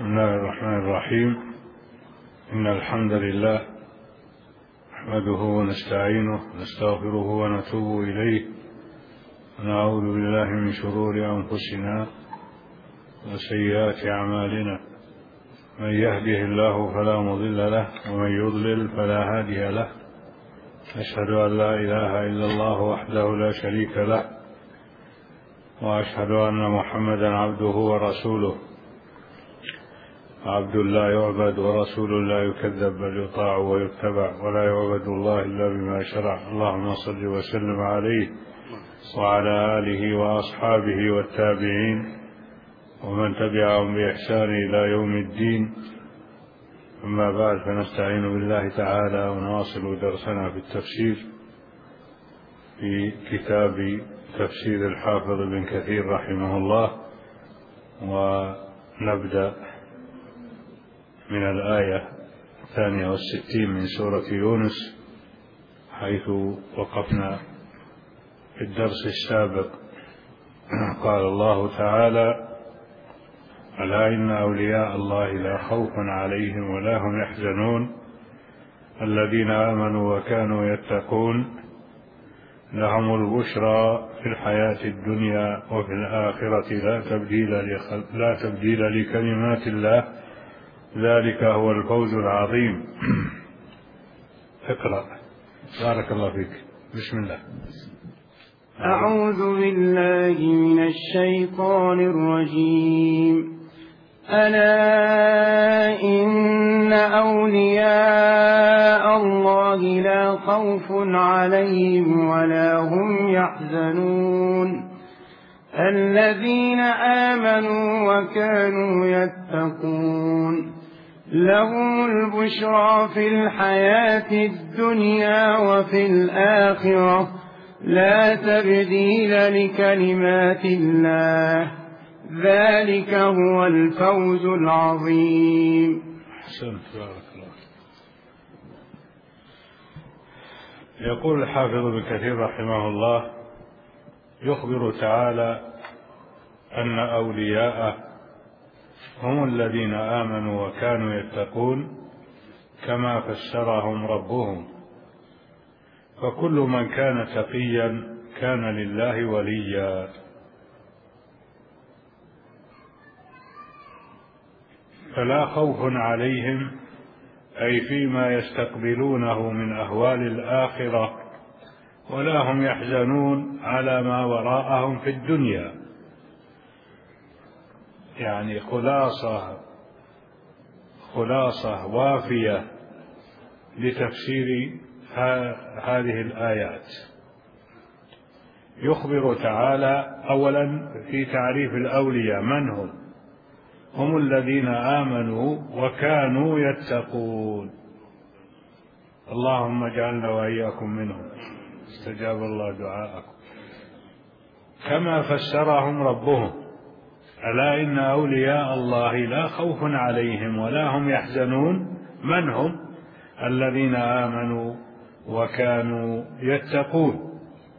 بسم الله الرحمن الرحيم. إن الحمد لله نحمده ونستعينه ونستغفره ونتوب إليه، ونعوذ بالله من شرور أنفسنا وسيئات أعمالنا. من يهده الله فلا مضل له، ومن يضلل فلا هادي له. أشهد أن لا إله إلا الله وحده لا شريك له، وأشهد أن محمدا عبده ورسوله، عبد لا يعبد ورسول لا يكذب، بل يطاع ويتبع، ولا يعبد الله إلا بما شرع. اللهم صل وسلم عليه وعلى آله وأصحابه والتابعين ومن تبعهم بإحسان إلى يوم الدين. أما بعد، فنستعين بالله تعالى ونواصل درسنا في التفسير في كتاب تفسير الحافظ ابن كثير رحمه الله، ونبدأ من الآية 62 من سورة يونس، حيث وقفنا في الدرس السابق. قال الله تعالى: ألا إن أولياء الله لا خوف عليهم ولا هم يحزنون الذين آمنوا وكانوا يتقون لهم البشرى في الحياة الدنيا وفي الآخرة لا تبديل لكلمات الله ذلك هو الفوز العظيم. اقرأ. بارك الله فيك. بسم الله. أعوذ بالله من الشيطان الرجيم. ألا إن أولياء الله لا خوف عليهم ولا هم يحزنون الذين آمنوا وكانوا يتقون لهم البشرى في الحياة الدنيا وفي الآخرة لا تبديل لكلمات الله ذلك هو الفوز العظيم. أحسنت، بارك الله. يقول الحافظ ابن كثير رحمه الله: يخبر تعالى أن أولياءه هم الذين آمنوا وكانوا يتقون كما فسرهم ربهم، فكل من كان تقيا كان لله وليا. فلا خوف عليهم أي فيما يستقبلونه من أهوال الآخرة، ولا هم يحزنون على ما وراءهم في الدنيا. يعني خلاصة وافية لتفسير هذه الآيات. يخبر تعالى أولا في تعريف الأولياء من هم الذين آمنوا وكانوا يتقون. اللهم اجعلنا وإياكم منهم، استجاب الله دعاءكم. كما فسرهم ربهم: ألا إن أولياء الله لا خوف عليهم ولا هم يحزنون. من هم؟ الذين آمنوا وكانوا يتقون.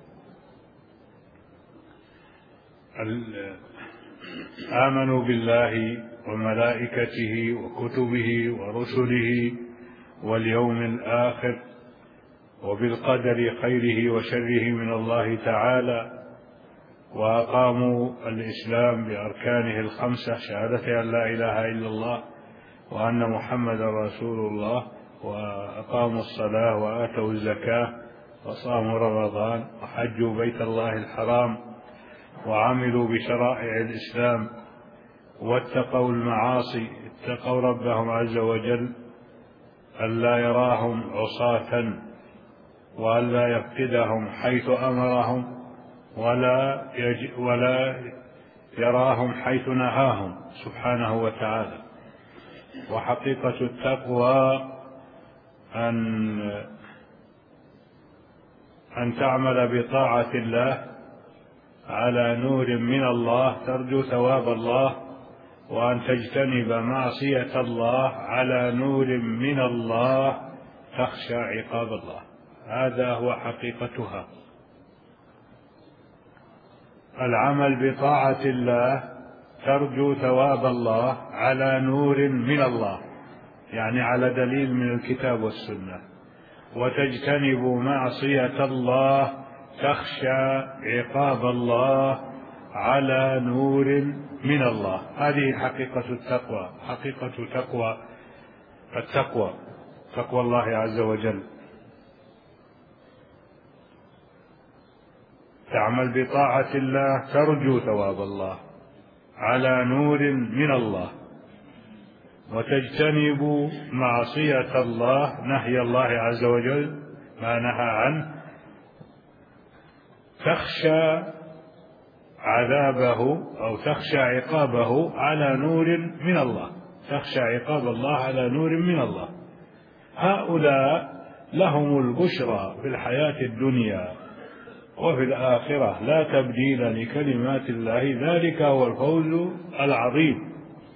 آمنوا بالله وملائكته وكتبه ورسله واليوم الآخر وبالقدر خيره وشره من الله تعالى، وأقاموا الإسلام بأركانه الخمسة: شهادة أن لا إله إلا الله وأن محمدا رسول الله، وأقاموا الصلاة وآتوا الزكاة وصاموا رمضان وحجوا بيت الله الحرام وعملوا بشرائع الإسلام واتقوا المعاصي. اتقوا ربهم عز وجل ألا يراهم عصاة وألا يفقدهم حيث أمرهم ولا يراهم حيث نهاهم سبحانه وتعالى. وحقيقة التقوى أن تعمل بطاعة الله على نور من الله ترجو ثواب الله، وأن تجتنب معصية الله على نور من الله تخشى عقاب الله. هذا هو حقيقتها. العمل بطاعة الله ترجو ثواب الله على نور من الله، يعني على دليل من الكتاب والسنة، وتجتنب معصية الله تخشى عقاب الله على نور من الله. هذه حقيقة التقوى، حقيقة تقوى الله عز وجل. تعمل بطاعة الله ترجو ثواب الله على نور من الله، وتجتنب معصية الله، نهي الله عز وجل ما نهى عنه، تخشى عذابه أو تخشى عقابه على نور من الله، تخشى عقاب الله على نور من الله. هؤلاء لهم البشرى في الحياة الدنيا وفي الآخرة، لا تبديل لكلمات الله، ذلك هو الفوز العظيم.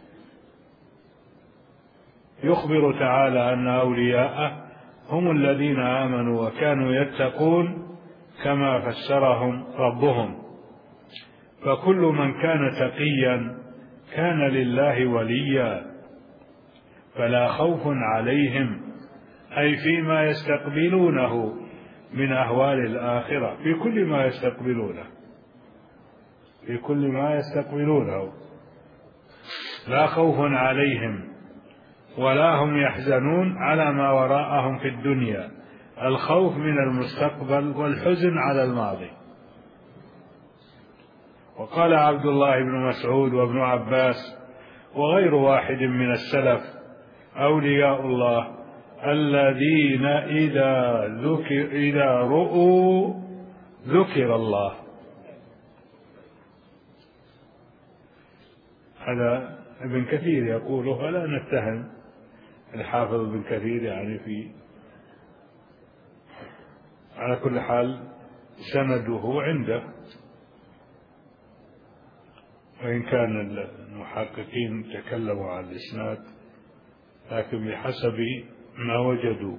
يخبر تعالى أن أولياءه هم الذين آمنوا وكانوا يتقون كما فسرهم ربهم. فكل من كان تقيا كان لله وليا، فلا خوف عليهم، أي فيما يستقبلونه من أهوال الآخرة، في كل ما يستقبلونه لا خوف عليهم ولا هم يحزنون على ما وراءهم في الدنيا. الخوف من المستقبل والحزن على الماضي. وقال عبد الله بن مسعود وابن عباس وغير واحد من السلف: أولياء الله الذين إذا رؤوا ذكر الله. هذا ابن كثير يقوله، فلا نتهم الحافظ ابن كثير يعني على كل حال سنده عنده، وإن كان المحققين تكلموا عن الإسناد لكن بحسب ما وجدوا.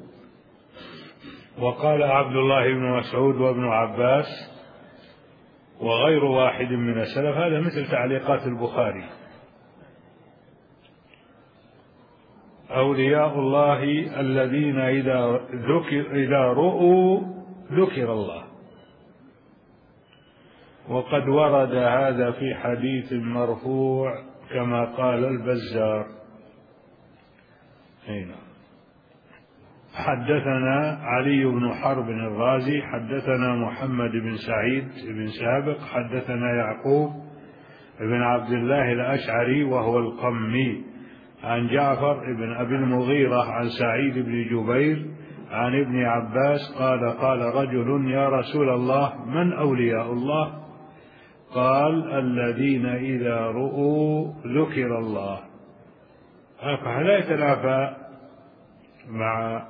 وقال عبد الله بن مسعود وابن عباس وغير واحد من السلف، هذا مثل تعليقات البخاري: أولياء الله الذين إذا رؤوا ذكر الله. وقد ورد هذا في حديث مرفوع كما قال البزار. هنا حدثنا علي بن حرب الرازي حدثنا محمد بن سعيد بن سابق حدثنا يعقوب بن عبد الله الأشعري وهو القمي عن جعفر بن أبي المغيرة عن سعيد بن جبير عن ابن عباس قال: قال رجل: يا رسول الله، من أولياء الله؟ قال: الذين إذا رؤوا ذكر الله. فلا يتنافى مع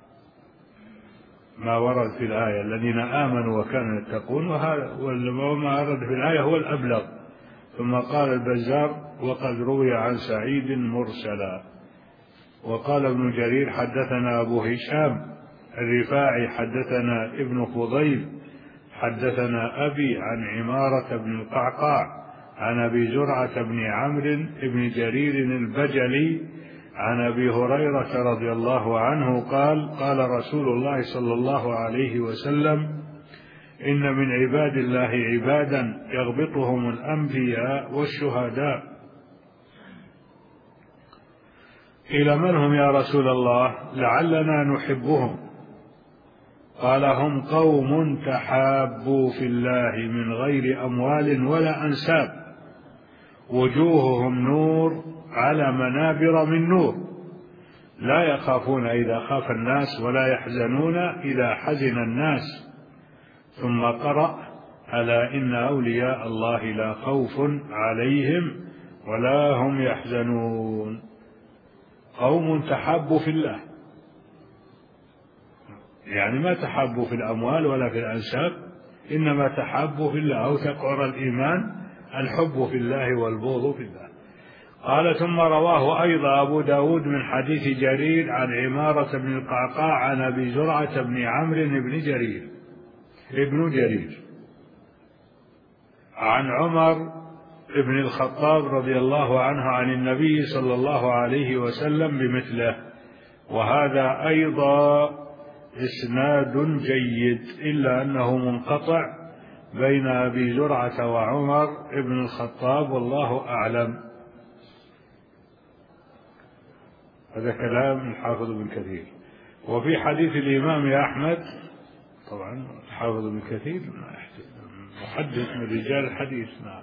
ما ورد في الآية: الذين آمنوا وكانوا يتقون، وما ورد في الآية هو الأبلغ. ثم قال البزار: وقد روي عن سعيد مرسلا. وقال ابن جرير: حدثنا أبو هشام الرفاعي حدثنا ابن فضيل حدثنا أبي عن عمارة بن القعقاع عن أبي زرعة بن عمرو بن جرير البجلي عن أبي هريرة رضي الله عنه قال: قال رسول الله صلى الله عليه وسلم: إن من عباد الله عبادا يغبطهم الأنبياء والشهداء. قيل: من هم يا رسول الله؟ لعلنا نحبهم. قال: هم قوم تحابوا في الله من غير أموال ولا أنساب، وجوههم نور على منابر من نور، لا يخافون إذا خاف الناس ولا يحزنون إذا حزن الناس. ثم قرأ: ألا إن أولياء الله لا خوف عليهم ولا هم يحزنون. قوم تحابوا في الله، يعني ما تحابوا في الأموال ولا في الأنساب، إنما تحابوا في الله، أو تقعر الإيمان الحب في الله والبغض في الله. قال: ثم رواه أيضا أبو داود من حديث جرير عن عمارة بن القعقاع عن أبي زرعة بن عمرو بن جرير عن عمر بن الخطاب رضي الله عنه عن النبي صلى الله عليه وسلم بمثله، وهذا أيضا إسناد جيد، إلا أنه منقطع بين أبي زرعة وعمر بن الخطاب، والله أعلم. هذا كلام الحافظ بن كثير. وفي حديث الإمام أحمد، طبعا الحافظ بن كثير محدث من رجال الحديث، نعم.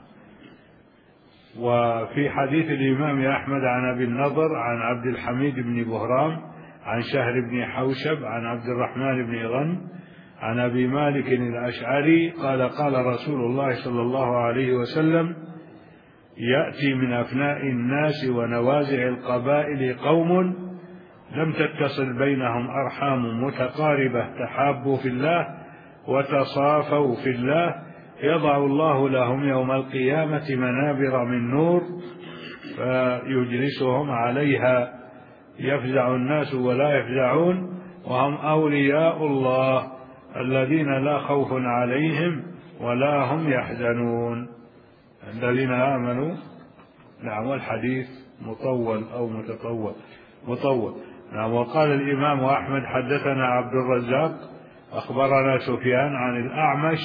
وفي حديث الإمام أحمد عن أبي النضر عن عبد الحميد بن بهرام عن شهر بن حوشب عن عبد الرحمن بن غنم عن أبي مالك الأشعري قال قال رسول الله صلى الله عليه وسلم: يأتي من أفناء الناس ونوازع القبائل قوم لم تتصل بينهم أرحام متقاربة تحابوا في الله وتصافوا في الله، يضع الله لهم يوم القيامة منابر من نور فيجلسهم عليها، يفزع الناس ولا يفزعون، وهم أولياء الله الذين لا خوف عليهم ولا هم يحزنون، الذين آمنوا. نعم. والحديث مطول أو مطول. نعم. وقال الإمام أحمد: حدثنا عبد الرزاق أخبرنا سفيان عن الأعمش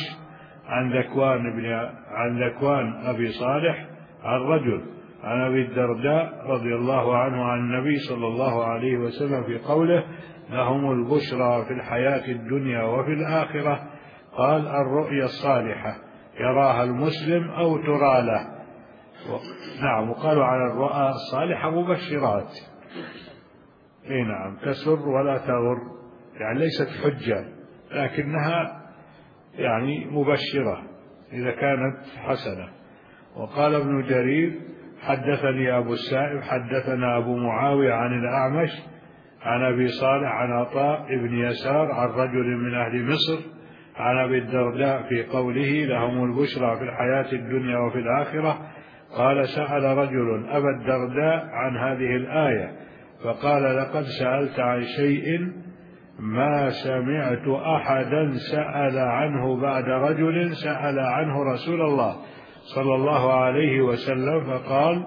عن ذكوان أبي صالح عن رجل عن أبي الدرداء رضي الله عنه عن النبي صلى الله عليه وسلم في قوله: لهم البشرى في الحياة الدنيا وفي الآخرة. قال: الرؤيا الصالحة يراها المسلم أو ترى له. نعم. وقالوا على الرؤى الصالحة مبشرات، نعم، تسر ولا تغر، يعني ليست حجة لكنها يعني مبشرة إذا كانت حسنة. وقال ابن جرير: حدثني أبو السائب حدثنا أبو معاوية عن الأعمش عن أبي صالح عن عطاء بن يسار عن رجل من أهل مصر عن أبي الدرداء في قوله: لهم البشرى في الحياة الدنيا وفي الآخرة. قال: سأل رجل أبا الدرداء عن هذه الآية فقال: لقد سألت عن شيء ما سمعت أحدا سأل عنه بعد رجل سأل عنه رسول الله صلى الله عليه وسلم، فقال: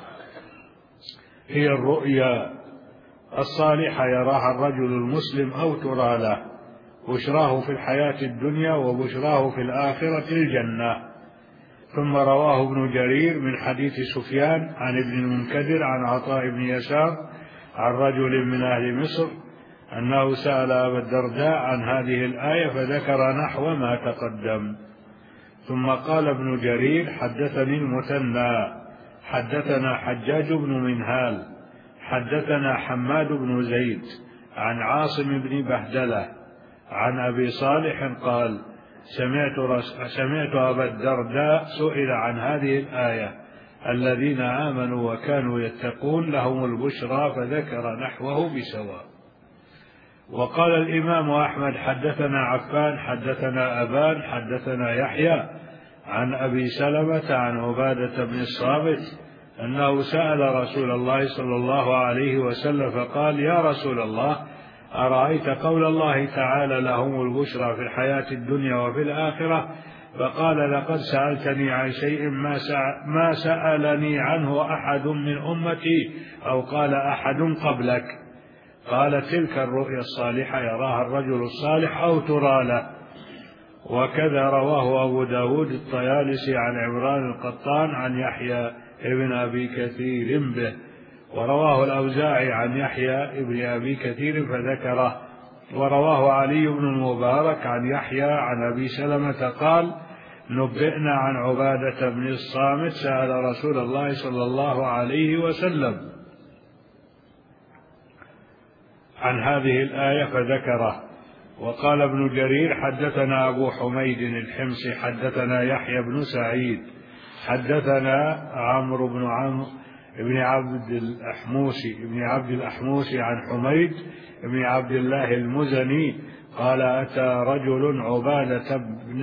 هي الرؤيا الصالحة يراها الرجل المسلم أو ترى له، بشراه في الحياة الدنيا وبشراه في الآخرة الجنة. ثم رواه ابن جرير من حديث سفيان عن ابن المنكدر عن عطاء بن يسار عن رجل من أهل مصر أنه سأل أبا الدرداء عن هذه الآية فذكر نحو ما تقدم. ثم قال ابن جرير: حدثني المثنى حدثنا حجاج بن منهال حدثنا حماد بن زيد عن عاصم بن بهدلة عن أبي صالح قال: سمعت أبا الدرداء سئل عن هذه الآية: الذين آمنوا وكانوا يتقون لهم البشرى، فذكر نحوه بسواء. وقال الإمام أحمد: حدثنا عفان حدثنا أبان حدثنا يحيى عن أبي سلمة عن عبادة بن الصامت أنه سأل رسول الله صلى الله عليه وسلم فقال: يا رسول الله، أرأيت قول الله تعالى: لهم البشرى في الحياة الدنيا وفي الآخرة؟ فقال: لقد سألتني عن شيء ما سألني عنه أحد من أمتي، أو قال أحد قبلك. قال: تلك الرؤيا الصالحة يراها الرجل الصالح أو ترى له. وكذا رواه أبو داود الطيالسي عن عمران القطان عن يحيى ابن أبي كثير به، ورواه الأوزاعي عن يحيى ابن أبي كثير فذكره، ورواه علي بن المبارك عن يحيى عن أبي سلمة قال: نبئنا عن عبادة بن الصامت سأل رسول الله صلى الله عليه وسلم عن هذه الآية فذكره. وقال ابن جرير: حدثنا أبو حميد الحمصي حدثنا يحيى بن سعيد حدثنا عمرو بن عبد الأحموسي عن حميد بن عبد الله المزني قال: أتى رجل عبادة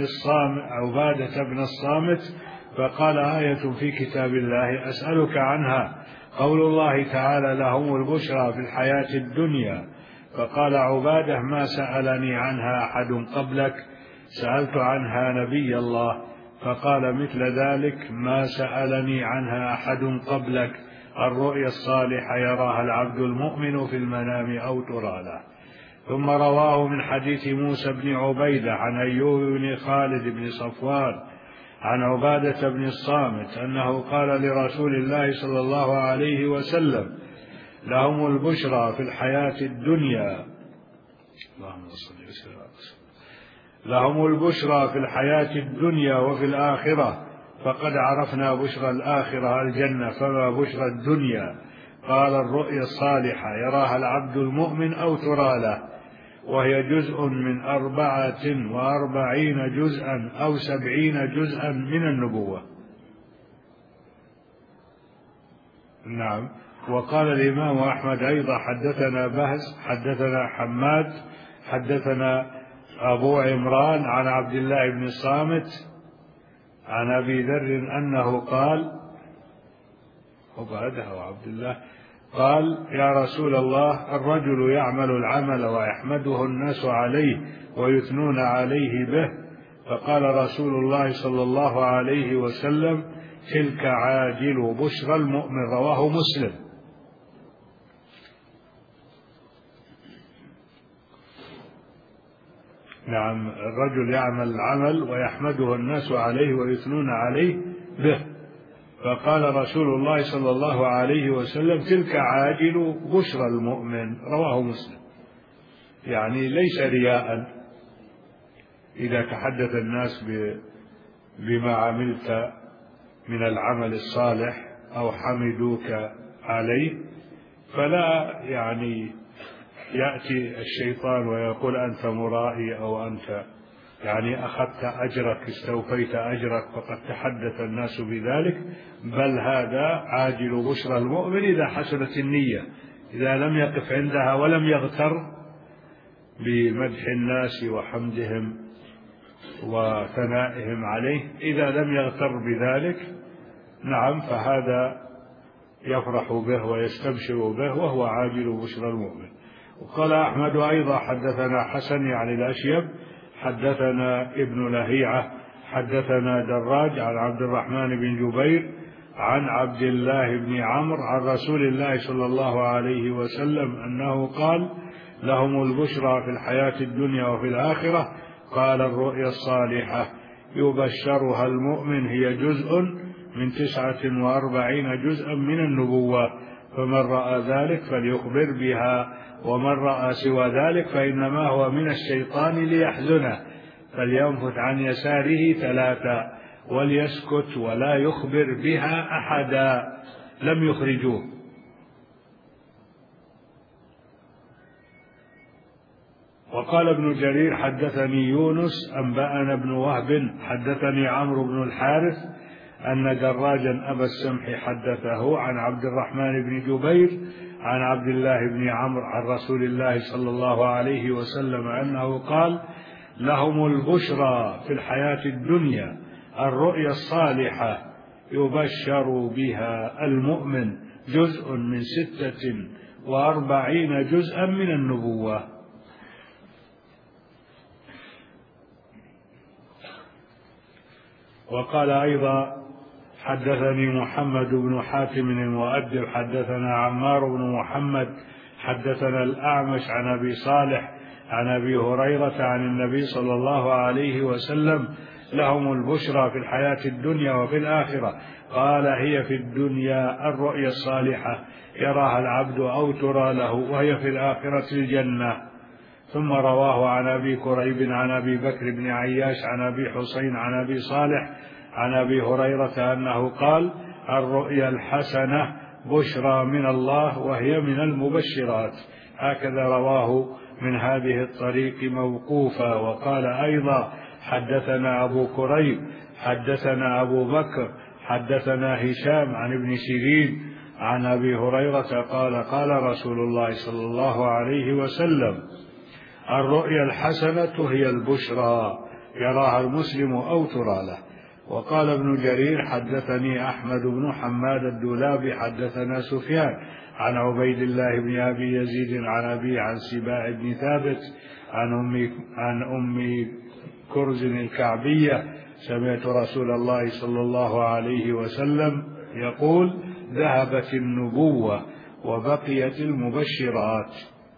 بن الصامت فقال: آية في كتاب الله أسألك عنها، قول الله تعالى: لهم البشرى في الحياة الدنيا. فقال عبادة: ما سألني عنها أحد قبلك، سألت عنها نبي الله فقال مثل ذلك ما سألني عنها أحد قبلك، الرؤيا الصالحة يراها العبد المؤمن في المنام أو ترى له. ثم رواه من حديث موسى بن عبيدة عن أيوب بن خالد بن صفوان عن عبادة بن الصامت أنه قال لرسول الله صلى الله عليه وسلم: لهم البشرى في الحياة الدنيا، لهم البشرى في الحياة الدنيا وفي الآخرة، فقد عرفنا بشرى الآخرة الجنة، فما بشرى الدنيا؟ قال: الرؤيا الصالحة يراها العبد المؤمن أو ترى له، وهي جزء من 44 جزءا أو 70 جزءا من النبوة. نعم. وقال الإمام أحمد أيضا: حدثنا بهز حدثنا حماد حدثنا أبو عمران عن عبد الله بن الصامت عن أبي ذر أنه قال، وبعدها عبد الله قال: يا رسول الله، الرجل يعمل العمل ويحمده الناس عليه ويثنون عليه به، فقال رسول الله صلى الله عليه وسلم: تلك عاجل بشرى المؤمن. رواه مسلم. نعم، الرجل يعمل العمل ويحمده الناس عليه ويثنون عليه به، فقال رسول الله صلى الله عليه وسلم: تلك عاجل بشرى المؤمن. رواه مسلم. يعني ليس رياء إذا تحدث الناس بما عملت من العمل الصالح أو حمدوك عليه، فلا يعني يأتي الشيطان ويقول أنت مرائي أو أنت يعني أخذت أجرك، استوفيت أجرك، فقد تحدث الناس بذلك، بل هذا عاجل بشرى المؤمن إذا حسنت النية، إذا لم يقف عندها ولم يغتر بمدح الناس وحمدهم وثنائهم عليه، إذا لم يغتر بذلك، نعم، فهذا يفرح به ويستبشر به وهو عاجل بشرى المؤمن. وقال أحمد أيضا: حدثنا حسن يعني الأشيب حدثنا ابن لهيعة حدثنا دراج عن عبد الرحمن بن جبير عن عبد الله بن عمرو عن رسول الله صلى الله عليه وسلم أنه قال: لهم البشرى في الحياة الدنيا وفي الآخرة. قال: الرؤيا الصالحة يبشرها المؤمن هي جزء من 49 جزءا من النبوة، فمن رأى ذلك فليخبر بها، ومن رأى سوى ذلك فإنما هو من الشيطان ليحزنه، فلينفث عن يساره 3 وليسكت ولا يخبر بها أحدا. لم يخرجوه. وقال ابن جرير: حدثني يونس أنبأنا ابن وهب حدثني عمرو بن الحارث أن دراجا أبا السمح حدثه عن عبد الرحمن بن جبير عن عبد الله بن عمرو عن رسول الله صلى الله عليه وسلم أنه قال: لهم البشرى في الحياة الدنيا، الرؤيا الصالحة يبشر بها المؤمن، جزء من 46 جزءا من النبوة. وقال أيضا: حدثني محمد بن حاتم المؤدب حدثنا عمار بن محمد حدثنا الأعمش عن أبي صالح عن أبي هريرة عن النبي صلى الله عليه وسلم: لهم البشرى في الحياة الدنيا وفي الآخرة. قال: هي في الدنيا الرؤيا الصالحة يراها العبد أو ترى له، وهي في الآخرة الجنة. ثم رواه عن أبي كريب عن أبي بكر بن عياش عن أبي حسين عن أبي صالح عن أبي هريرة أنه قال: الرؤيا الحسنة بشرى من الله وهي من المبشرات. هكذا رواه من هذه الطريق موقوفا. وقال أيضا: حدثنا أبو كريب حدثنا أبو بكر حدثنا هشام عن ابن سيرين عن أبي هريرة قال: قال رسول الله صلى الله عليه وسلم: الرؤيا الحسنة هي البشرى يراها المسلم أو ترى له. وقال ابن جرير: حدثني أحمد بن حماد الدولابي حدثنا سفيان عن عبيد الله بن أبي يزيد عن أبي عن سباع بن ثابت عن أم كرز الكعبية سمعت رسول الله صلى الله عليه وسلم يقول: ذهبت النبوة وبقيت المبشرات.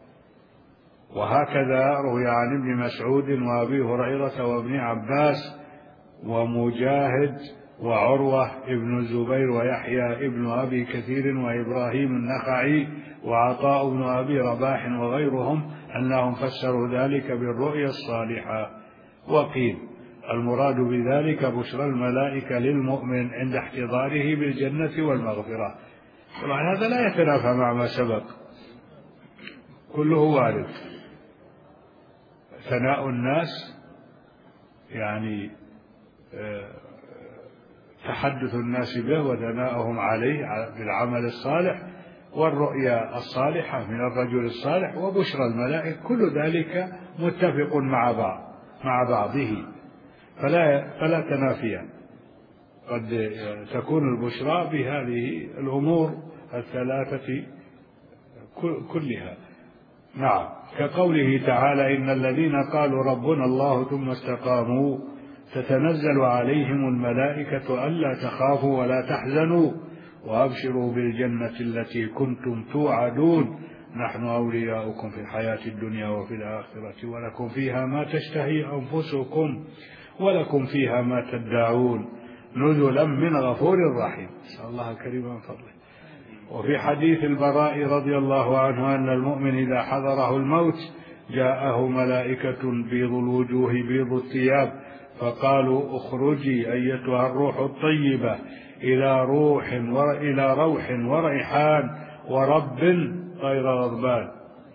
وهكذا روي عن ابن مسعود وأبي هريرة وابن عباس ومجاهد وعروة ابن الزبير ويحيى ابن أبي كثير وإبراهيم النخعي وعطاء بن أبي رباح وغيرهم أنهم فسروا ذلك بالرؤيا الصالحة. وقيل المراد بذلك بشرى الملائكة للمؤمن عند احتضاره بالجنة والمغفرة. طبعا هذا لا يتنافى مع ما سبق، كله وارد. ثناء الناس يعني تحدث الناس به وثناؤهم عليه بالعمل الصالح، والرؤيا الصالحة من الرجل الصالح، وبشرى الملائكة، كل ذلك متفق مع بعضه، فلا تنافيا. قد تكون البشرى بهذه الأمور الثلاثة كلها. نعم، كقوله تعالى: إن الذين قالوا ربنا الله ثم استقاموا تتنزل عليهم الملائكة ألا تخافوا ولا تحزنوا وأبشروا بالجنة التي كنتم توعدون نحن أولياؤكم في الحياة الدنيا وفي الآخرة ولكم فيها ما تشتهي أنفسكم ولكم فيها ما تدعون نزلا من غفور رحيم. نسأل الله الكريم من فضله. وفي حديث البراء رضي الله عنه أن المؤمن إذا حضره الموت جاءه ملائكة بيض الوجوه بيض الثياب فقالوا: اخرجي أيتها الروح الطيبة إلى روح وريحان ورب غير غضبان،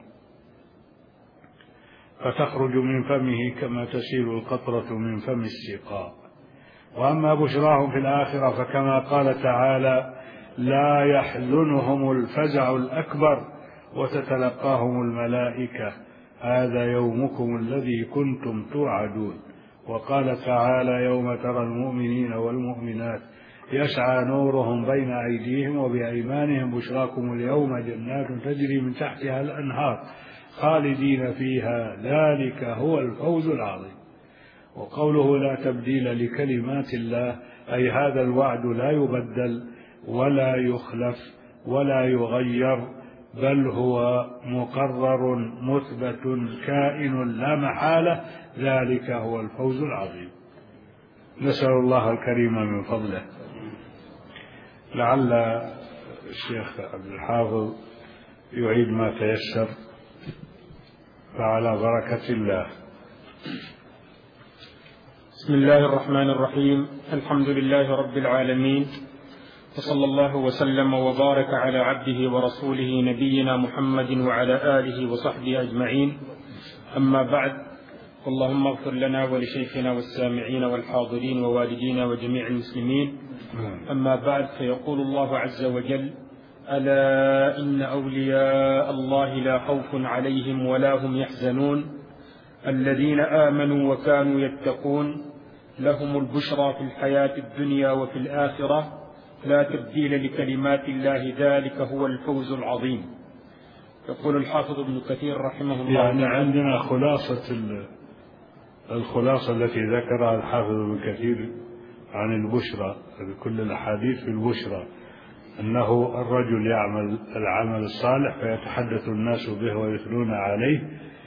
فتخرج من فمه كما تسيل القطرة من فم السقاء. وأما بشراهم في الآخرة فكما قال تعالى: لا يحزنهم الفزع الأكبر وتتلقاهم الملائكة هذا يومكم الذي كنتم توعدون. وقال تعالى: يوم ترى المؤمنين والمؤمنات يسعى نورهم بين أيديهم وبأيمانهم بشراكم اليوم جنات تجري من تحتها الأنهار خالدين فيها ذلك هو الفوز العظيم. وقوله: لا تبديل لكلمات الله، أي هذا الوعد لا يبدل ولا يخلف ولا يغير، بل هو مقرر مثبت كائن لا محالة، ذلك هو الفوز العظيم. نسأل الله الكريم من فضله. لعل الشيخ عبد الحافظ يعيد ما تيسر، فعلى بركة الله. بسم الله الرحمن الرحيم. الحمد لله رب العالمين، وصلى الله وسلم وبارك على عبده ورسوله نبينا محمد وعلى آله وصحبه أجمعين. أما بعد، اللهم اغفر لنا ولشيخنا والسامعين والحاضرين ووالدينا وجميع المسلمين. أما بعد، فيقول الله عز وجل: ألا إن أولياء الله لا خوف عليهم ولا هم يحزنون الذين آمنوا وكانوا يتقون لهم البشرى في الحياة الدنيا وفي الآخرة لا تبديل لكلمات الله ذلك هو الفوز العظيم. يقول الحافظ ابن كثير رحمه الله. يعني عندنا الخلاصة التي ذكرها الحافظ ابن كثير عن البشرى، كل الأحاديث في البشرى، أنه الرجل يعمل العمل الصالح فيتحدث الناس به ويثنون عليه.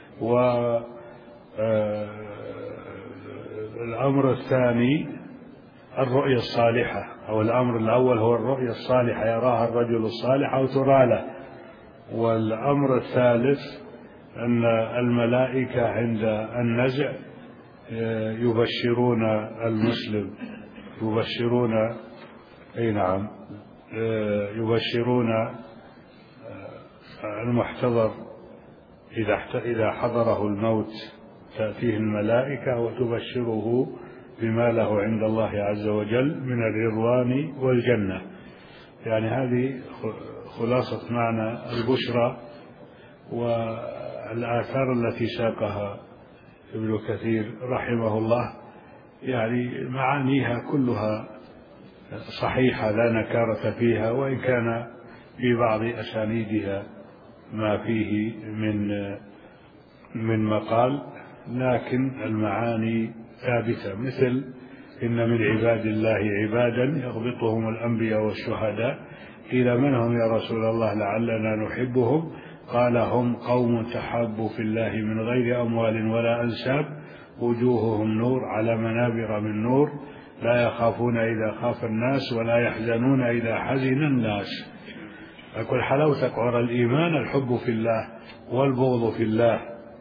والأمر الثاني الرؤيا الصالحة، أو الأمر الأول هو الرؤيا الصالحة يراها الرجل الصالح أو ترى له. والأمر الثالث أن الملائكة عند النزع يبشرون المسلم، يبشرون المحتضر إذا حضره الموت، تأتيه الملائكة وتبشره بما له عند الله عز وجل من الرضوان والجنة. يعني هذه خلاصة معنى البشرى. والآثار التي ساقها ابن كثير رحمه الله يعني معانيها كلها صحيحة لا نكارة فيها، وإن كان في بعض أسانيدها ما فيه من مقال، لكن المعاني ثابتة، مثل إن من عباد الله عبادا يغبطهم الأنبياء والشهداء. قيل من هم يا رسول الله لعلنا نحبهم؟ قال هم قوم تحابوا في الله من غير أموال ولا أنساب، وجوههم نور على منابر من نور، لا يخافون إذا خاف الناس ولا يحزنون إذا حزن الناس. أقول حلاوة قعر الإيمان الحب في الله والبغض في الله.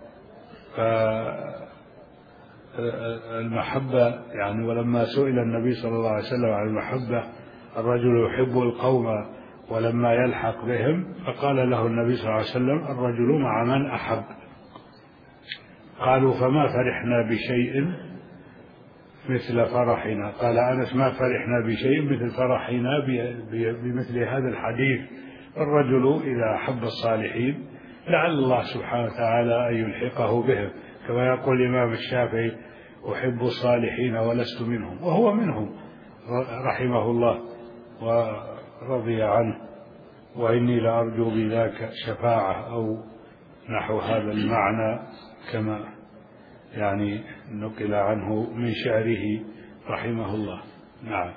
فالمحبة يعني، ولما سئل النبي صلى الله عليه وسلم عن المحبة، الرجل يحب القوم ولما يلحق بهم، فقال له النبي صلى الله عليه وسلم الرجل مع من أحب. قالوا فما فرحنا بشيء مثل فرحنا. قال أنس ما فرحنا بشيء مثل فرحنا بمثل هذا الحديث. الرجل إذا أحب الصالحين لعل الله سبحانه وتعالى أن يلحقه بهم، كما يقول الإمام الشافعي أحب الصالحين ولست منهم، وهو منهم رحمه الله ورضي عنه. وإني لأرجو بذاك شفاعة أو نحو هذا المعنى، كما يعني نقل عنه من شعره رحمه الله. نعم.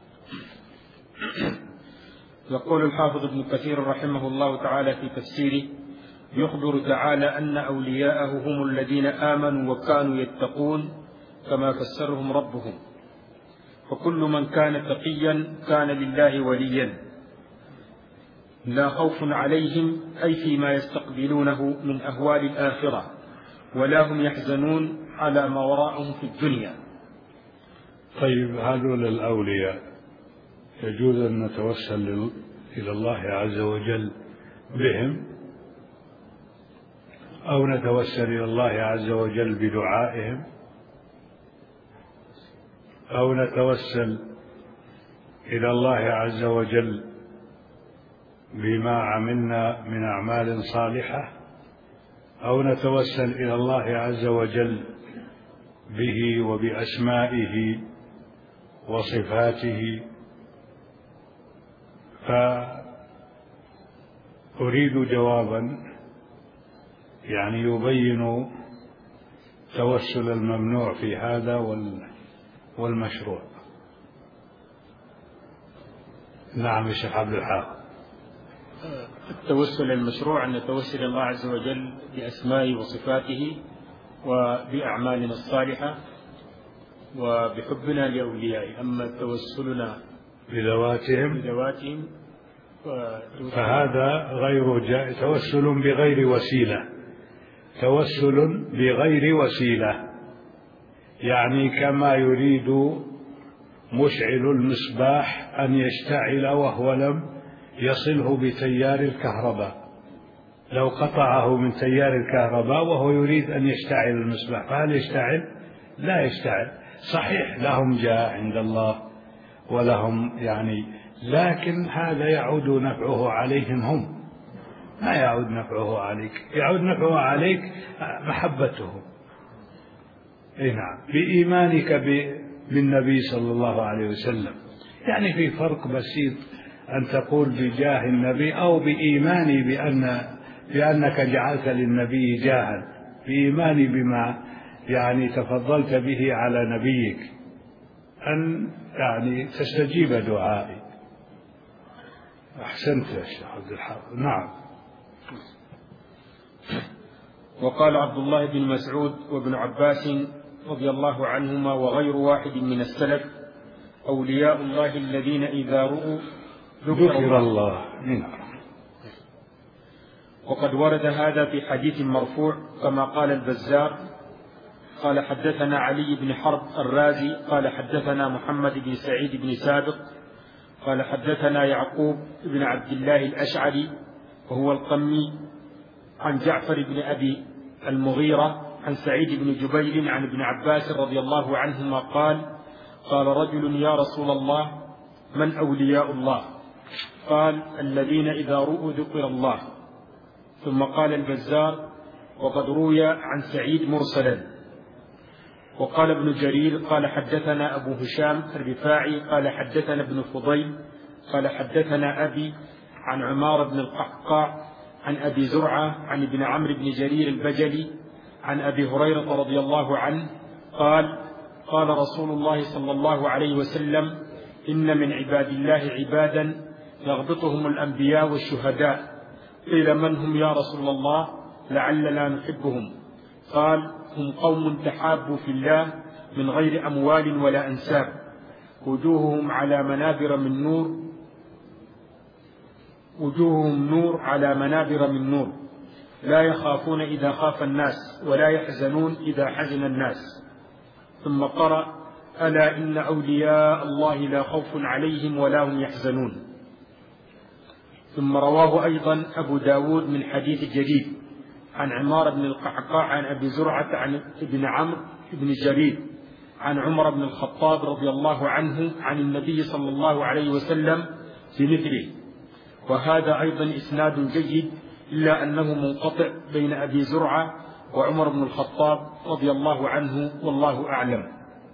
يقول الحافظ ابن كثير رحمه الله تعالى في تفسيره: يخبر تعالى أن أولياءه هم الذين آمنوا وكانوا يتقون كما فسرهم ربهم، فكل من كان تقيا كان لله وليا، لا خوف عليهم أي فيما يستقبلونه من أهوال الآخرة، ولا هم يحزنون على ما وراءهم في الدنيا. طيب، هذول الأولياء يجوز أن نتوسل إلى الله عز وجل بهم، أو نتوسل إلى الله عز وجل بدعائهم، أو نتوسل إلى الله عز وجل بما عملنا من أعمال صالحة، أو نتوسل إلى الله عز وجل به وبأسمائه وصفاته. فأريد جوابا يعني يبين توسل الممنوع في هذا والمشروع. نعم يا شيخ عبد الحق. التوسل المشروع أن نتوسل الله عز وجل بأسمائه وصفاته وبأعمالنا الصالحة وبحبنا لأوليائه. أما توسلنا بذواتهم فهذا غير جائز. توسل بغير وسيلة، توسل بغير وسيلة، يعني كما يريد مشعل المصباح أن يشتعل وهو لم يصله بتيار الكهرباء. لو قطعه من تيار الكهرباء وهو يريد أن يشتعل المصباح، فهل يشتعل؟ لا يشتعل. صحيح لهم جاه عند الله ولهم يعني، لكن هذا يعود نفعه عليهم هم، ما يعود نفعه عليك. يعود نفعه عليك محبتهم. نعم، بإيمانك بالنبي صلى الله عليه وسلم. يعني في فرق بسيط أن تقول بجاه النبي أو بإيماني بأنك جعلت للنبي جاها، بإيماني بما يعني تفضلت به على نبيك، أن يعني تستجيب دعائي. أحسنت يا شيخ عبد الحق. نعم. وقال عبد الله بن مسعود وابن عباس رضي الله عنهما وغير واحد من السلف: أولياء الله الذين إذا رؤوا ذكر الله. وقد ورد هذا في حديث مرفوع كما قال البزار قال: حدثنا علي بن حرب الرازي قال: حدثنا محمد بن سعيد بن سابق قال: حدثنا يعقوب بن عبد الله الأشعري وهو القمي عن جعفر بن أبي المغيرة عن سعيد بن جبير عن ابن عباس رضي الله عنهما قال: قال رجل: يا رسول الله، من أولياء الله؟ قال: الذين إذا رؤوا ذكر الله. ثم قال البزار: وقد روي عن سعيد مرسلا. وقال ابن جرير قال: حدثنا أبو هشام الرفاعي قال: حدثنا ابن فضيل قال: حدثنا أبي عن عمار بن القعقاع عن أبي زرعة عن ابن عمرو بن جرير البجلي عن أبي هريرة رضي الله عنه قال: قال رسول الله صلى الله عليه وسلم: إن من عباد الله عبادا يغبطهم الأنبياء والشهداء. قيل: من هم يا رسول الله؟ لعلنا نحبهم. قال: هم قوم تحابوا في الله من غير أموال ولا أنساب، وجوههم نور على منابر من نور، لا يخافون إذا خاف الناس ولا يحزنون إذا حزن الناس. ثم قرأ: ألا إن أولياء الله لا خوف عليهم ولا هم يحزنون. ثم رواه أيضا أبو داود من حديث جرير عن عمار بن القعقاع عن أبي زرعة عن ابن عمرو بن جرير عن عمر بن الخطاب رضي الله عنه عن النبي صلى الله عليه وسلم بمثله، وهذا أيضا إسناد جيد، إلا أنه منقطع بين أبي زرعة وعمر بن الخطاب رضي الله عنه، والله أعلم.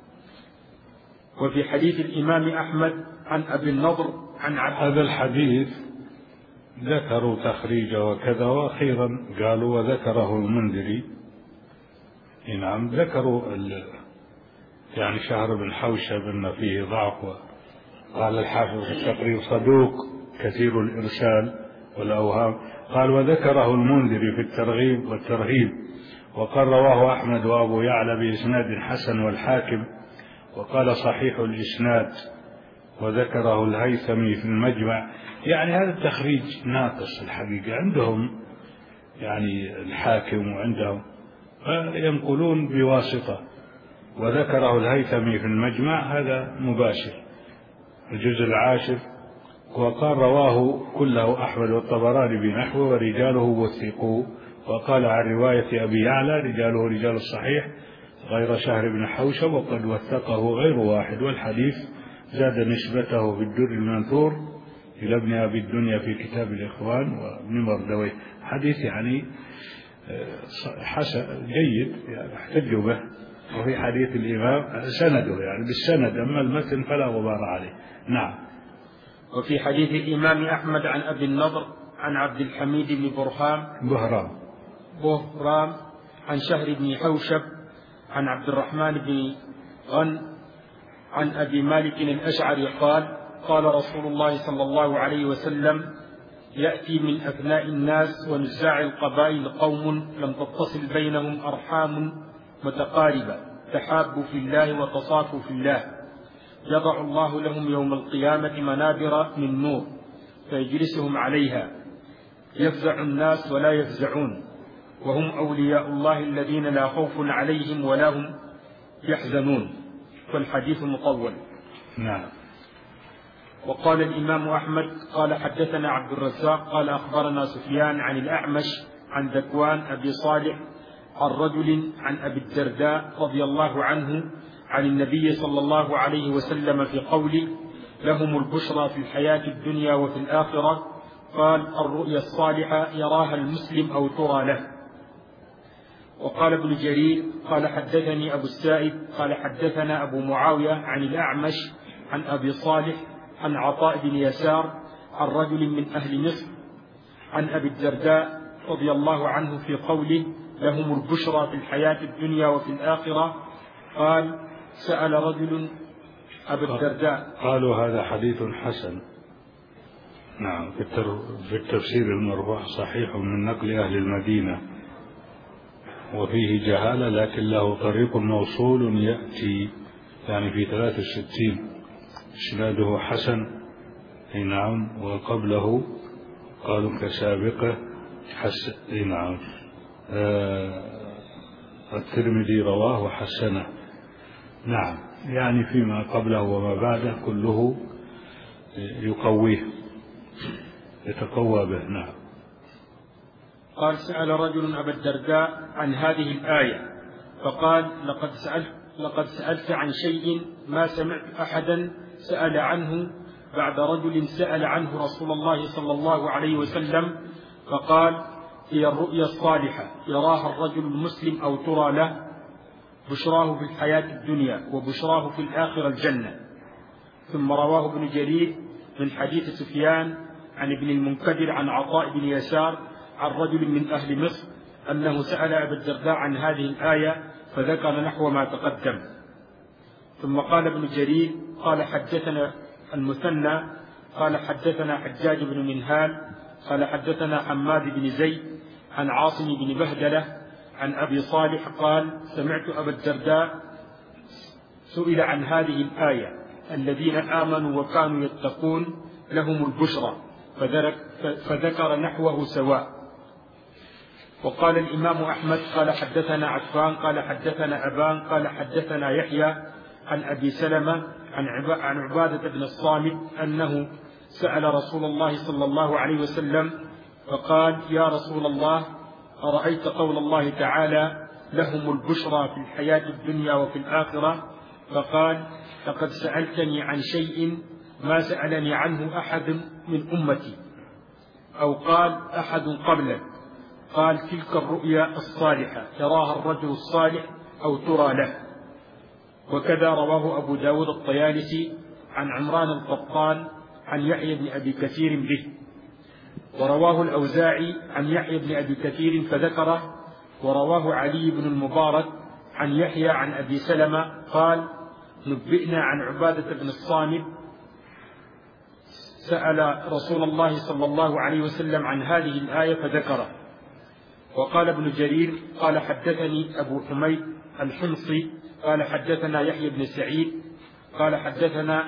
وفي حديث الإمام أحمد عن أبي النضر عن هذا الحديث ذكروا تخريجه وكذا، وأخيرا قالوا وذكره المنذري. نعم، ذكروا يعني شهر بن حوشب أن فيه ضعف، قال الحافظ في التقريب صدوق كثير الإرسال والأوهام. قال وذكره المنذري في الترغيب والترهيب، وقال رواه أحمد وأبو يعلى بإسناد حسن والحاكم، وقال صحيح الإسناد، وذكره الهيثمي في المجمع. يعني هذا التخريج ناقص الحقيقة عندهم، يعني الحاكم وعندهم ينقلون بواسطة، وذكره الهيثمي في المجمع هذا مباشر الجزء 10. وقال رواه كله أحمد والطبراني بنحوه ورجاله وثقوا. وقال عن رواية أبي يعلى رجاله رجال الصحيح غير شهر بن حوشب، وقد وثقه غير واحد. والحديث زاد نسبته في الدر المنثور إلى ابن أبي الدنيا في كتاب الإخوان وابن مردويه. حديث يعني حسن جيد، يعني احتجوا به. وفي حديث الإمام سنده يعني بالسند، أما المتن فلا غبار عليه. نعم. وفي حديث الإمام أحمد عن أبي النضر عن عبد الحميد بن بهرام عن شهر بن حوشب عن عبد الرحمن بن غن عن أبي مالك الأشعري قال: قال رسول الله صلى الله عليه وسلم: يأتي من أثناء الناس ونزاع القبائل قوم لم تتصل بينهم أرحام متقاربة، تحابوا في الله وتصافوا في الله، يضع الله لهم يوم القيامة منابر من نور فيجلسهم عليها، يفزع الناس ولا يفزعون، وهم أولياء الله الذين لا خوف عليهم ولا هم يحزنون. والحديث مطول. نعم. وقال الإمام أحمد قال حدثنا عبد الرزاق قال أخبرنا سفيان عن الأعمش عن ذكوان أبي صالح عن رجل عن أبي الدرداء رضي الله عنه عن النبي صلى الله عليه وسلم في قوله: لهم البشرى في الحياة الدنيا وفي الآخرة. قال: الرؤيا الصالحة يراها المسلم أو ترى له. وقال ابن جرير قال حدثني أبو السائب قال حدثنا أبو معاوية عن الأعمش عن أبي صالح عن عطاء بن يسار عن رجل من أهل مصر عن أبي الدرداء رضي الله عنه في قوله: لهم البشرى في الحياة الدنيا وفي الآخرة. قال: سأل رجل أبي الدرداء. قالوا هذا حديث حسن. نعم. في التفسير المرفوع صحيح من نقل أهل المدينة، وفيه جهالة، لكن له طريق موصول يأتي يعني في 63 إسناده حسن. نعم. وقبله قالوا كسابقه حسن. نعم. الترمذي رواه وحسنه. نعم. يعني فيما قبله وما بعده كله يقويه، يتقوى به. نعم. قال: سأل رجل أبا الدرداء عن هذه الآية فقال: لقد سألت عن شيء ما سمعت أحدا سأل عنه بعد رجل سأل عنه رسول الله صلى الله عليه وسلم، فقال: هي الرؤيا الصالحة يراها الرجل المسلم أو ترى له، بشراه في الحياة الدنيا وبشراه في الآخرة الجنة. ثم رواه ابن جرير من حديث سفيان عن ابن المنكدر عن عطاء بن يسار عن رجل من أهل مصر أنه سأل أبا الدرداء عن هذه الآية فذكر نحو ما تقدم. ثم قال ابن جرير قال حدثنا المثنى قال حدثنا حجاج بن منهال قال حدثنا حماد بن زيد عن عاصم بن بهدلة عن أبي صالح قال سمعت أبا الدرداء سئل عن هذه الآية الذين آمنوا وكانوا يتقون لهم البشرى فذكر نحوه سواء. وقال الإمام أحمد قال حدثنا عفان قال حدثنا أبان قال حدثنا يحيى عن أبي سلمة عن عبادة بن الصامت أنه سأل رسول الله صلى الله عليه وسلم فقال يا رسول الله أرأيت قول الله تعالى لهم البشرى في الحياة الدنيا وفي الآخرة؟ فقال لقد سألتني عن شيء ما سألني عنه أحد من أمتي، أو قال أحد قبلك. قال تلك الرؤيا الصالحة يراها الرجل الصالح أو ترى له. وكذا رواه أبو داود الطيالسي عن عمران القطان عن يحيى بن أبي كثير به، ورواه الأوزاعي عن يحيى بن أبي كثير فذكره، ورواه علي بن المبارك عن يحيى عن أبي سلمة قال نبئنا عن عبادة بن الصامت سأل رسول الله صلى الله عليه وسلم عن هذه الآية فذكره. وقال ابن جرير قال حدثني أبو حميد الحمصي قال حدثنا يحيى بن سعيد قال حدثنا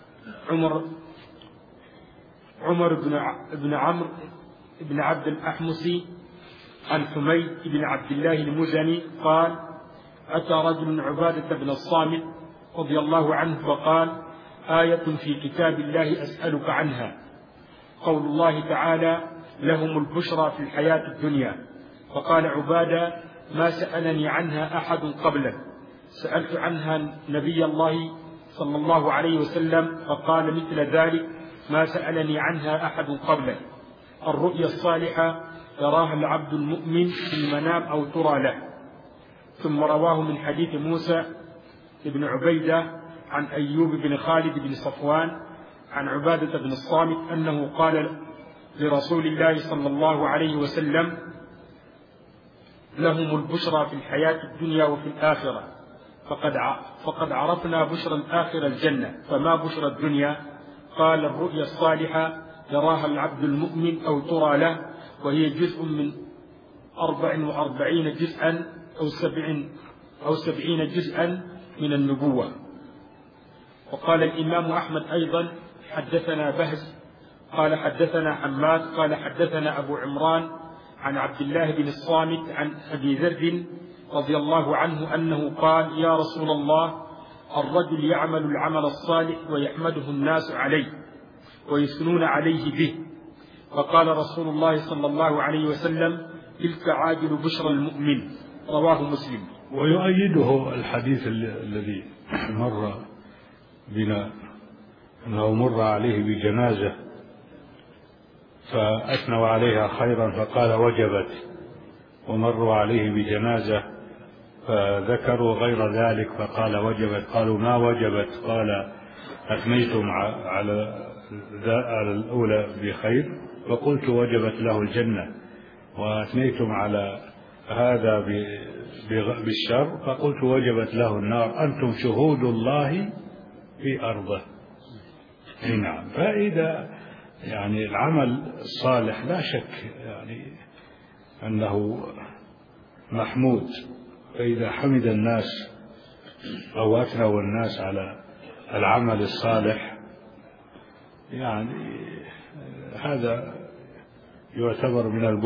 عمر بن عمرو بن عبد الأحمسي عن حميد بن عبد الله المزني قال أتى رجل عبادة بن الصامت رضي الله عنه فقال آية في كتاب الله أسألك عنها قول الله تعالى لهم البشرى في الحياة الدنيا. فقال عبادة ما سألني عنها أحد قبلك، سألت عنها نبي الله صلى الله عليه وسلم فقال مثل ذلك ما سألني عنها أحد قبلك. الرؤيا الصالحة يراها العبد المؤمن في المنام أو ترى له. ثم رواه من حديث موسى بن عبيدة عن أيوب بن خالد بن صفوان عن عبادة بن الصامت أنه قال لرسول الله صلى الله عليه وسلم لهم البشرى في الحياة الدنيا وفي الآخرة، فقد عرفنا بشرى الآخرة الجنة، فما بشرى الدنيا؟ قال الرؤيا الصالحة يراها العبد المؤمن أو ترى له، وهي جزء من 44 جزءا أو 70 جزءا من النبوة. وقال الإمام أحمد أيضا حدثنا بهز قال حدثنا حماد قال حدثنا أبو عمران عن عبد الله بن الصامت عن أبي ذر رضي الله عنه أنه قال يا رسول الله الرجل يعمل العمل الصالح ويحمده الناس عليه ويثنون عليه به، فقال رسول الله صلى الله عليه وسلم تلك عاجل بشرى المؤمن. رواه مسلم. ويؤيده الحديث الذي مر بنا أنه مر عليه بجنازة فأثنوا عليها خيرا فقال وجبت، ومروا عليه بجنازة فذكروا غير ذلك فقال وجبت، قالوا ما وجبت؟ قال أثنيتم على الأولى بخير فقلت وجبت له الجنة، وأثنيتم على هذا بالشر فقلت وجبت له النار، أنتم شهود الله في أرضه. نعم. فإذا يعني العمل الصالح لا شك يعني أنه محمود، فإذا حمد الناس أو أثنوا الناس على العمل الصالح يعني هذا يعتبر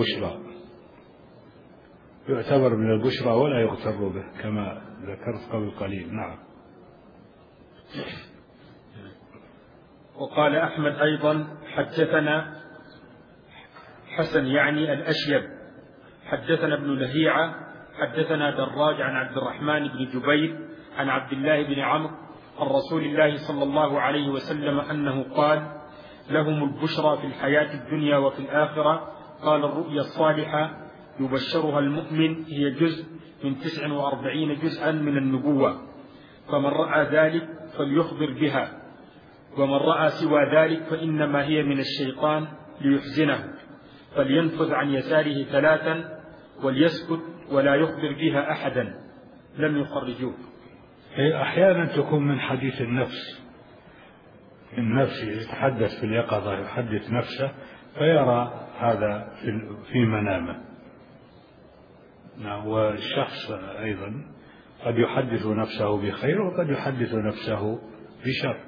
من البشرى ولا يغتر به كما ذكرت قبل قليل. نعم. وقال أحمد أيضا حدثنا حسن يعني الأشيب حدثنا ابن لهيعة حدثنا دراج عن عبد الرحمن بن جبير عن عبد الله بن عمرو عن رسول الله صلى الله عليه وسلم أنه قال لهم البشرى في الحياة الدنيا وفي الآخرة. قال الرؤيا الصالحة يبشرها المؤمن هي جزء من 49 جزءا من النبوة، فمن رأى ذلك فليخبر بها، ومن رأى سوى ذلك فإنما هي من الشيطان ليحزنه، فلينفذ عن يساره 3 وليسكت ولا يخبر بها أحدا. لم يخرجوه. أحيانا تكون من حديث النفس يتحدث في اليقظة، يحدث نفسه فيرى هذا في منامه. والشخص أيضا قد يحدث نفسه بخير وقد يحدث نفسه بشر.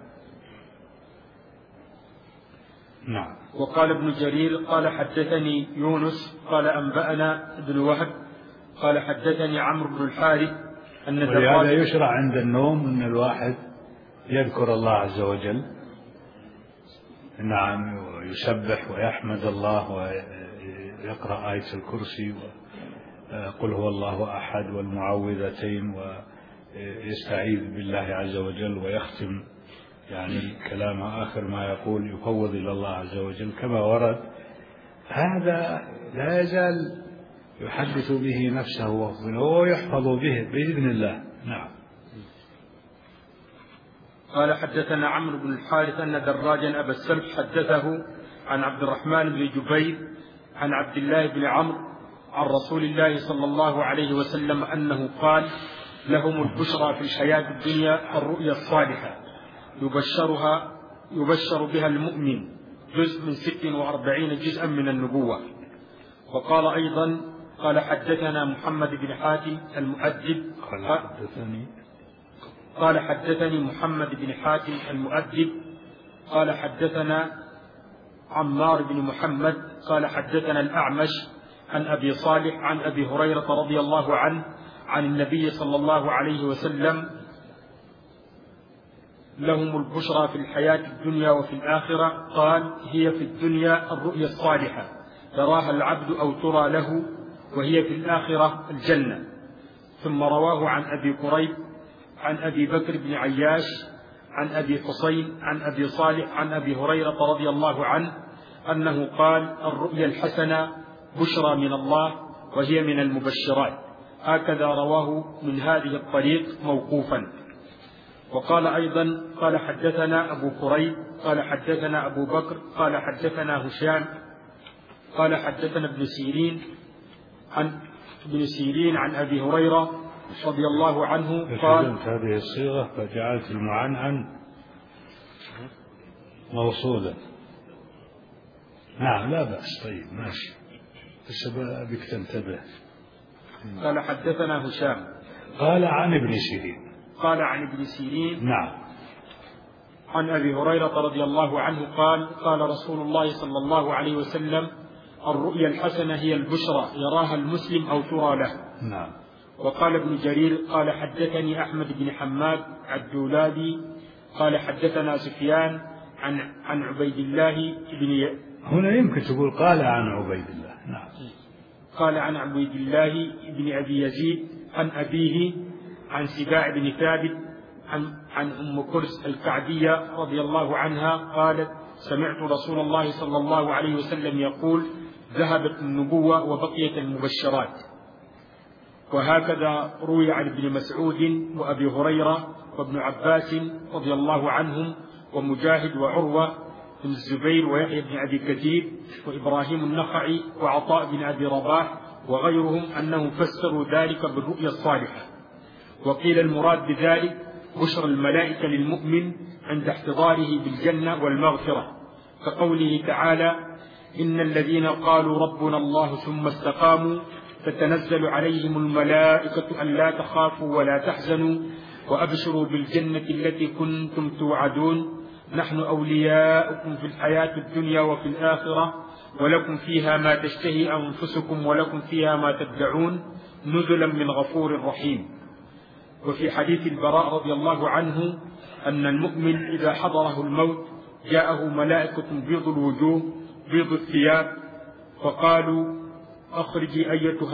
نعم. وقال ابن جرير قال حدثني يونس قال أنبأنا ابن وهب قال حدثني عمرو بن الحارث أن ولهذا يشرع عند النوم أن الواحد يذكر الله عز وجل، نعم، ويسبح ويحمد الله ويقرأ آية الكرسي وقل هو الله أحد والمعوذتين ويستعيذ بالله عز وجل، ويختم يعني كلام آخر ما يقول يفوض إلى الله عز وجل كما ورد. هذا لا يزال يحدث به نفسه ويحفظ به بإذن الله. نعم. قال حدثنا عمرو بن الحارث أن دراجا أبا السلف حدثه عن عبد الرحمن بن جبير عن عبد الله بن عمرو عن رسول الله صلى الله عليه وسلم أنه قال: لهم البشرى في الحياة الدنيا الرؤيا الصالحة يبشر بها المؤمن، جزء من 46 جزءا من النبوة. وقال أيضا: قال حدثنا محمد بن حاتم المؤدب قال حدثني محمد بن حاتم المؤدب قال حدثنا عمار بن محمد قال حدثنا الأعمش عن أبي صالح عن أبي هريرة رضي الله عنه عن النبي صلى الله عليه وسلم: لهم البشرى في الحياة الدنيا وفي الآخرة. قال: هي في الدنيا الرؤيا الصالحة يراها العبد أو ترى له، وهي في الآخرة الجنة. ثم رواه عن أبي قريب عن أبي بكر بن عياش عن أبي حسين عن أبي صالح عن أبي هريرة رضي الله عنه أنه قال: الرؤيا الحسنة بشرى من الله وهي من المبشرات. هكذا رواه من هذه الطريق موقوفا. وقال أيضا: قال حدثنا أبو قريب قال حدثنا أبو بكر قال حدثنا هشام قال حدثنا ابن سيرين عن أبي هريرة رضي الله عنه قال: هذه الصيغة فجعلت المعنعن موصولا. نعم، لا بأس. طيب ماشي، بس بك تنتبه. قال حدثنا هشام قال عن ابن سيرين نعم عن أبي هريرة رضي الله عنه قال: قال رسول الله صلى الله عليه وسلم: الرؤيا الحسنة هي البشرى يراها المسلم أو ترى له. نعم. وقال ابن جرير قال حدثني أحمد بن حماد الدولابي قال حدثنا سفيان عن عبيد الله بن هنا يمكن تقول قال عن عبيد الله. نعم. قال عن عبيد الله بن أبي يزيد عن أبيه عن سباع بن ثابت عن أم كرس الكعبية رضي الله عنها قالت: سمعت رسول الله صلى الله عليه وسلم يقول: ذهبت النبوة وبقيت المبشرات. وهكذا روي عن ابن مسعود وأبي هريرة وابن عباس رضي الله عنهم ومجاهد وعروة بن الزبير ويحيى بن أبي كثير وإبراهيم النخعي وعطاء بن أبي رباح وغيرهم أنهم فسروا ذلك بالرؤيا الصالحة. وقيل المراد بذلك بشر الملائكة للمؤمن عند احتضاره بالجنة والمغفرة، كقوله تعالى: إن الذين قالوا ربنا الله ثم استقاموا تتنزل عليهم الملائكة ألا تخافوا ولا تحزنوا وأبشروا بالجنة التي كنتم توعدون نحن أولياؤكم في الحياة الدنيا وفي الآخرة ولكم فيها ما تشتهي أنفسكم ولكم فيها ما تدعون نزلا من غفور رحيم. وفي حديث البراء رضي الله عنه أن المؤمن إذا حضره الموت جاءه ملائكة بيض الوجوه بيض الثياب فقالوا: أخرجي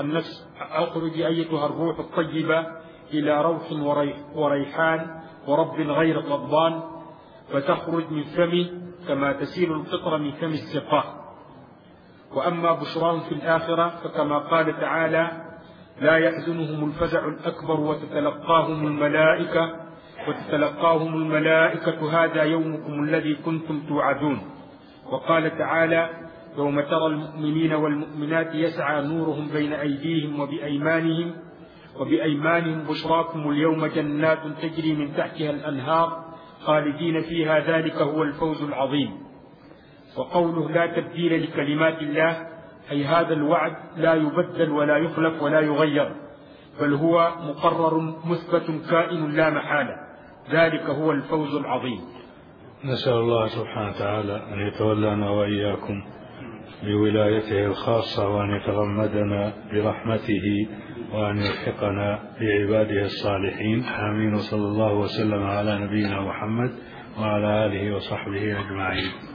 أيتها الروح الطيبة إلى روح وريحان ورب غير غضبان، فتخرج من فمه كما تسيل القطر من فم السقاء. وأما بشراهم في الآخرة فكما قال تعالى: لا يحزنهم الفزع الأكبر وتتلقاهم الملائكة هذا يومكم الذي كنتم توعدون. وقال تعالى: يوم ترى المؤمنين والمؤمنات يسعى نورهم بين أيديهم وبأيمانهم وبأيمانهم بشراكم اليوم جنات تجري من تحتها الأنهار خالدين فيها ذلك هو الفوز العظيم. وقوله لا تبديل لكلمات الله أي هذا الوعد لا يبدل ولا يخلف ولا يغير، بل هو مقرر مثبت كائن لا محالة، ذلك هو الفوز العظيم. نسأل الله سبحانه وتعالى أن يتولانا وإياكم بولايته الخاصة، وأن يتغمدنا برحمته، وأن يلحقنا بعباده الصالحين. آمين. وصلى الله وسلم على نبينا محمد وعلى آله وصحبه أجمعين.